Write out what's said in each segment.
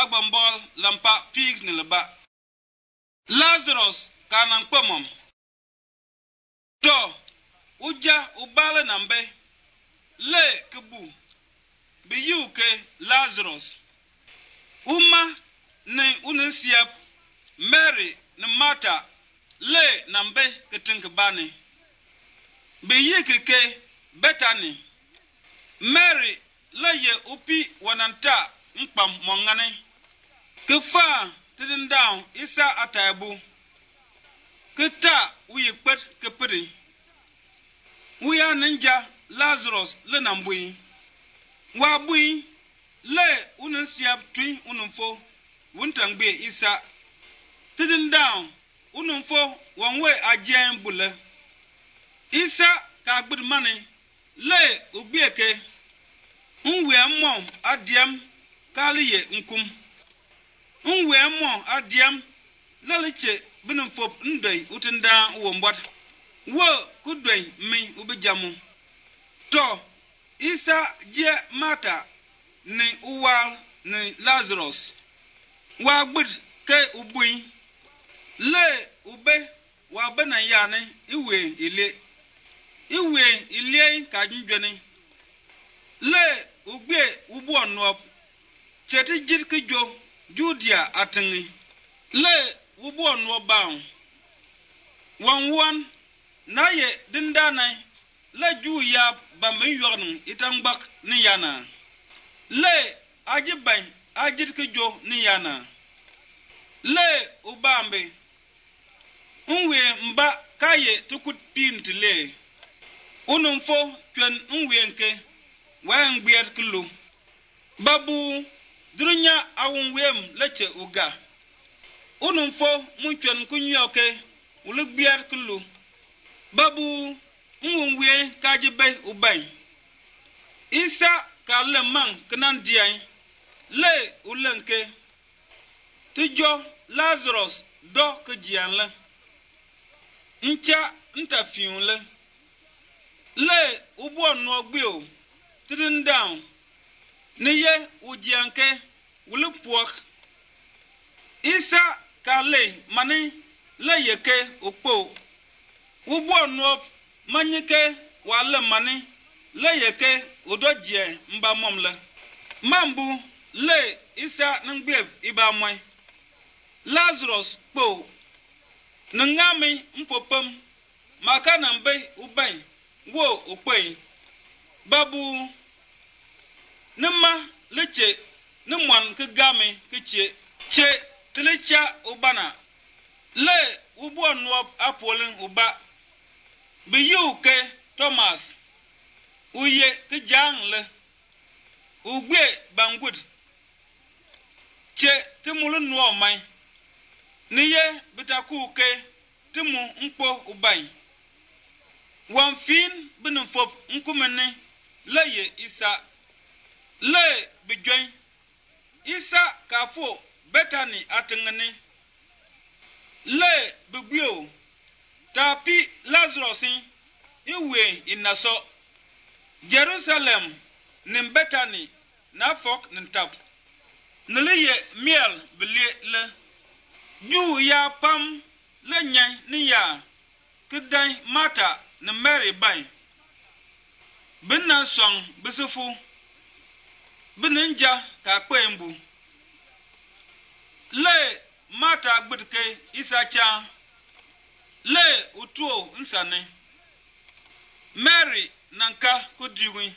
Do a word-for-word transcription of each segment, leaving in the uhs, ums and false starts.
agbambol lampa pig ni leba. Lazarus kanan kpemom. To uja ubale nambe le kebu biyu ke Lazarus. Uma ne unesiap Mary ne Martha le nambe ketinke bani. Biyi ke Bethany. Mary le ye upi wananta mkpam mongane. Kefa tidin down isa ataibu. Keta uyi kwet kepiri. Uya ninja Lazarus le nambui. Wabui le unensiap tui unumfo. Wuntangbe isa. Tidin down unumfo wanwe ajien bule. Isa kagbid mani le ubieke. Unwe mom adiam kaliye nkum. Unwe mom adiam laliche binumfo ndoi utinda uwombot. Wo kudwei mi ubijamu. To Isa je Martha ni uwal ni Lazarus. Wagbid ke ubui. Le ube wabena yane iwe ile. Iwe ile kajunjweni. Le ugbe ubu onwop. Cheti jirki jo Judea atingi. Le ubu onwop baun. Wan wan na ye dindanai. Le ju ya bambi yornung itangbak ni yana. Le ajibay ajirki jo ni yana. Le ubambe. Unwe mba kaye tukut pinti le. Unumfo kwen unwe nke. Wan bier kulu. Babu dunya awunwem leche uga. Unumfo munchwen kunyoke uluk bier kulu. Babu unwe kajibe ubay. Isa kale mang kenan diay. Le ulenke. Tujo Lazarus do kejian le. Ncha nta fiun le. Le ubo no gbio. Tidin down. Niye ujianke ulupuok. Isa kale mani le yeke ukpo. Ubo no manyike wale mani le yeke udojie mba momle. Mambu le isa nangbev iba moy. Lazarus po. Nangami mpopem. Maka nambe ubay. Wo ukpay. Babu. Nima leche. Nimwan ke game ke che. Che telecha ubana. Le ubo nwop apolin uba. Biyu ke Thomas. Uye ke jang le. Ugwe bangud. Che timulu nuo mai. Niye bitaku ke timu mpo ubay. Wanfin binumfop nkumene leye Isa. Le bijoy. Isa kafo Bethany atingene. Le bigwio. Tapi Lazarus iwe inaso. Jerusalem nim Bethany na fok nintap. Niliye miel bilie le. Ju ya pam le nyai ni ya. Kidai Martha ni Mary bay. Binan song bisufu. Bininja ka kwembu. Le Martha gbidke Isa cha. Le utuo nsane. Mary nanka kudiwi.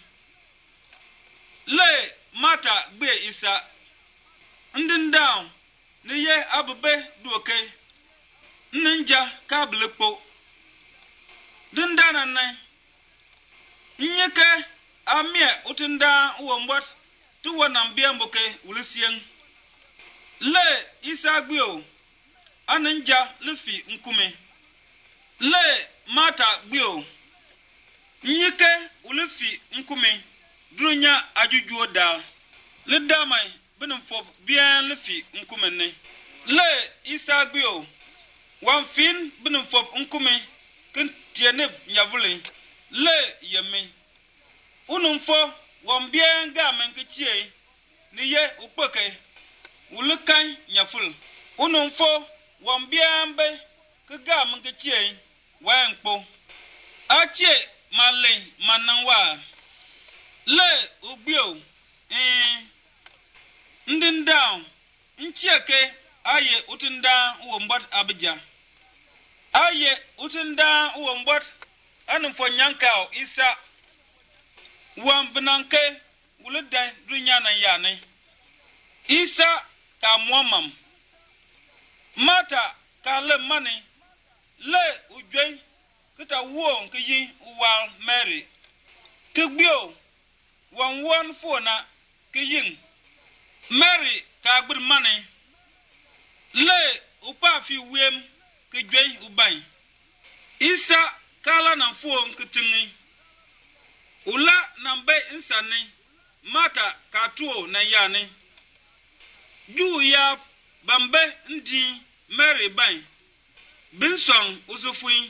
Le Martha gbe Isa. Ndin down. Niye abube duoke. Ninja kablikpo. Dindana nai. Nyeke amie utinda uwombot. Tuwa nambiamboke ulisien. Le Isa gbio. Aninja lifi nkume. Le Martha gbio. Nyeke ulifi nkume. Drunya ajujuo da. Le damai binumfop bien lifi nkume ne. Le Isa gbio. Wanfin binumfop nkume. Kentienib nyavule. Le yeme. Unumfo wambien gamen kichie. Niye ukpeke. wulukan nyaful unun fo wambiambe kaga mangachie wankpo ache male mananwa le ugbio eh ndin down nchieke aye utinda uwombat abija aye utinda uwombat anun fo nyankao isa wambnanke wuludan dunyana yane isa ka muamam mata ka le mani le ujwe kita wo ke yi wal Mary ke gbio wan won fona ke yin Mary ka gbir mani le upa fi wem ke jwe uban isa kala na fo ke tingi ula nambe insani mata ka tuo na yani ju ya bambe ndi Mary ban binson uzufui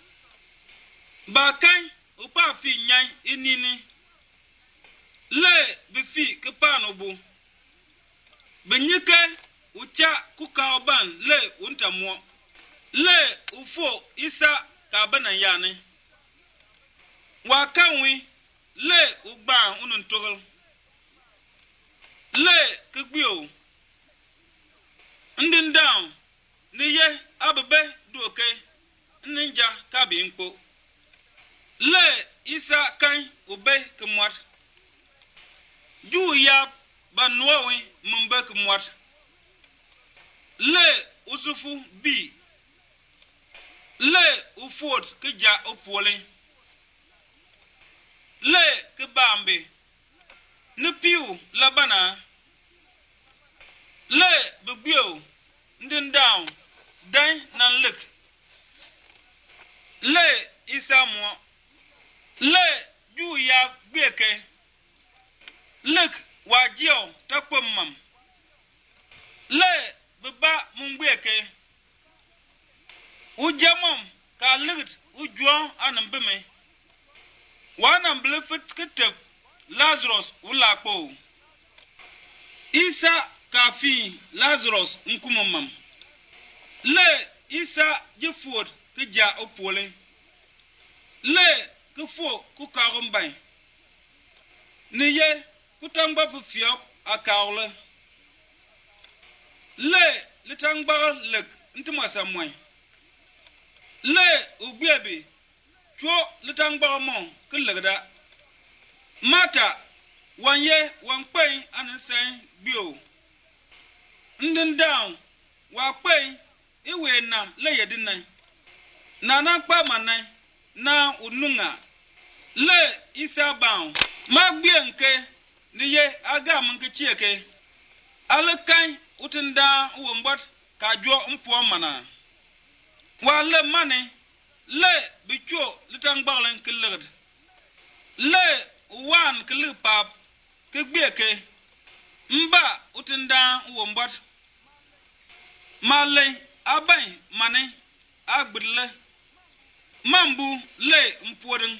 ba kan upa fi nyan inini le bifi ke panobu benyike ucha kukaoban le untamo le ufo isa ka bana yani wa kanwi le ugba unun togol le kegbio ndin down niye abebe duoke ninja kabi nkpo le isa kan ube kemwat ju ya banwowe mumbe kemwat le usufu bi le ufot keja opole le kebambe ne piu labana le begbio ndin down dan nan lik le isa mo le ju ya gbeke lik wajio takwamam le beba mungbeke ujamam ka ligt ujuan anambeme wanam blefit kitep Lazarus ulakpo isa kafi Lazarus nkumamam le isa jefod keja opole le kefo kukarumbai niye kutangba fufiok akaule le litangba lek ntimasa moy le ugbebe cho litangba mo kelegda mata wanye wanpai ansen bio ndin down wa pai iwe na le yedinai na na pa manai na ununga le isa baun magbie nke niye aga nke chieke alkan utinda wombot ka jo mpo mana wa le mane le bicho litangbalan kelerd le wan kelipap ke gbieke mba utinda wombot male abai mane agbirle mambu le mporin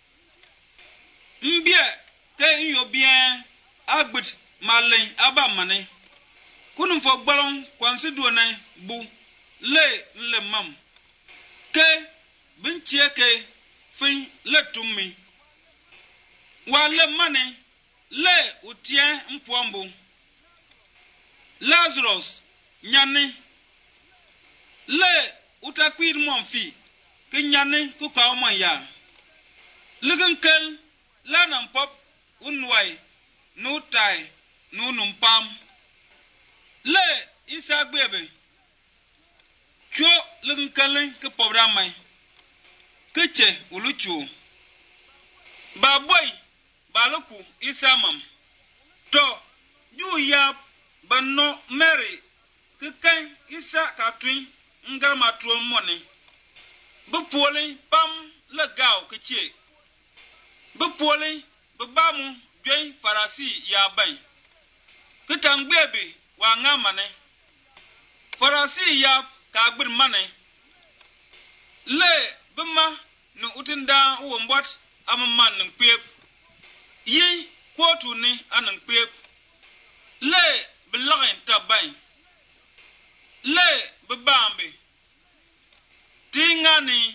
mbie ke yo bien agbit male aba mane kunun fo gbalon kwansi duone bu le le mam ke binchie ke fin le tummi wa le mane le utien mpombu Lazarus nyane le utakwir monfi ke nyane ku ka mo ya ligankel la nan pop unwai no tai no numpam le isa gbebe cho ligankel ke pobra mai ke che uluchu ba boy baluku isa mam to yu ya banno Mary ke kan isa ka twin ngar matro mone bu pole pam le gaw ke che bu pole bu bamu gwen farasi ya ban ke tangbebe wa ngamane farasi ya ka gbir mane le bima no utinda wo mbot amman nan pep yi kotu ni anan pep le bilagin tabai le bebambe tingani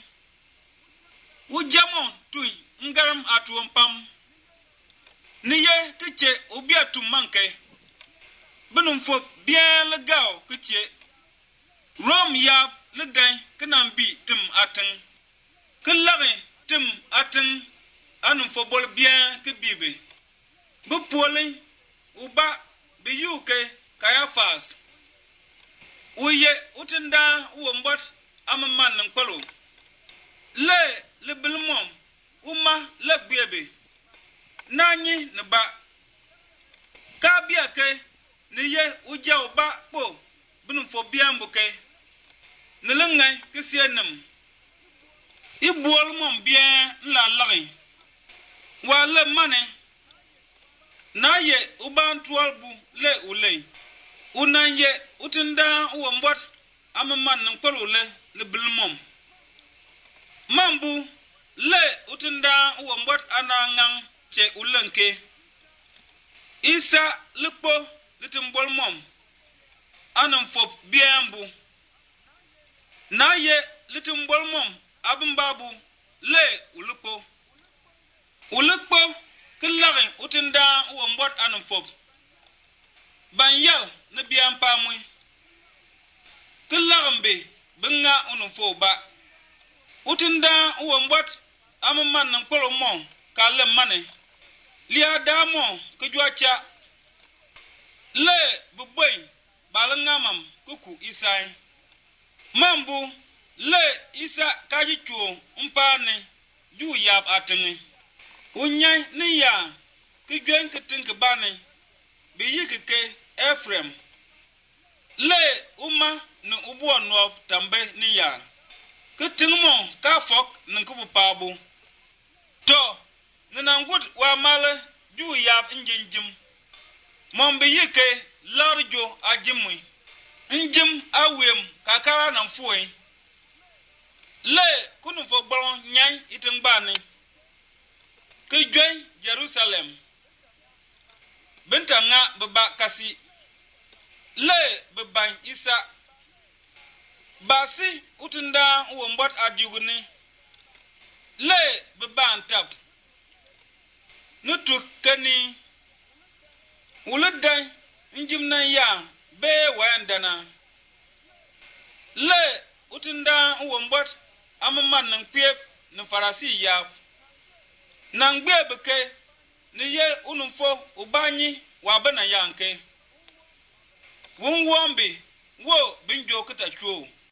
ujamo tui ngaram atuom pam niye tiche obiatu manke benum fo bien le gao kiche rom ya le dan kanambi tim atin kelare tim atin anum fo bol bien ke bibe bu pole uba be yuke kaya fas uye utinda uwombot amman nan kwalo le le bilmom uma le gbebe nanyi ne ba ka bia ke ne ye uja oba po bunum fo bia mbuke ne lengai ke sienam ibuol mom bia la lagi wa le mane na ye uban twelbu le ulei unanye utinda uwombot amman nan kwalo le le bilmom mambu le utinda uwombot anangang che ulenke isa lukpo litimbol mom anam fop biambu na ye litimbol mom abumbabu le ulukpo ulukpo kilare utinda uwombot anam fop banyal na biampa mui kilarambe benga unum fo ba utinda uwombot amman nan kwalo mom kale mane lia damo kujwacha le buboy balangamam kuku isai mambu le isa kajichu umpane ju yab atenge unyai ni ya kujwen ketinke bane biyikeke Ephraim le uma no ubuo no tambe ni ya ketingmo ka fok nkubu pabu to nanangud wa male ju yab injinjim mombe yike larjo ajimwi injim awem kakara nan fuwe le kunu fo gbon nyai itingbani ke gwen Jerusalem benta nga beba kasi le beban isa basi utinda uwombot adjuguni le beban tab nutu kani uludan injimna ya be wandana le utinda uwombot amman nan piep na farasi ya nan gbebeke ni ye unumfo ubanyi wa bana yanke won wombe wo binjo kita chuo